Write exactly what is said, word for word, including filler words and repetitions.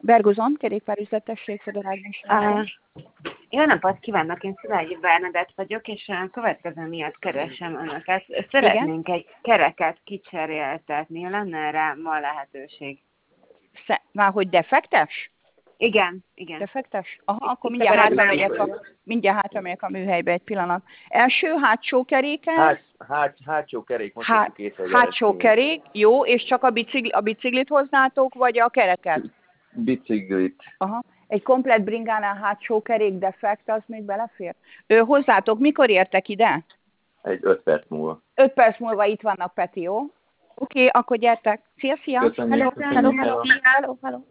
Bergozon, kerékpárüzletesség, Fodorányos. Uh, jó napot kívánok, én Szilágyi Bernadett vagyok, és a következő miatt keresem önöket. Szeretnénk Igen? egy kereket kicseréltetni, lenne rá ma lehetőség. Sze- Már hogy defektes? Igen, igen. Defektes? Aha, akkor mindjárt hátra, megyek a, mindjárt hátra megyek a műhelybe egy pillanat. Első, hátsó keréken? Hát, hát, hátsó kerék, most hát, két hátsó kerék, jó, és csak a, bicikli, a biciklit hoznátok, vagy a kereket? Biciklit. Aha. Egy komplett bringánál hátsó kerék defekt, az még belefér? Ő, hozzátok, mikor értek ide? Egy öt perc múlva. Öt perc múlva itt vannak, Peti, jó? Oké, okay, akkor gyertek. Szia, szia! Köszönjük. Hello, hello, hello, hello, hello.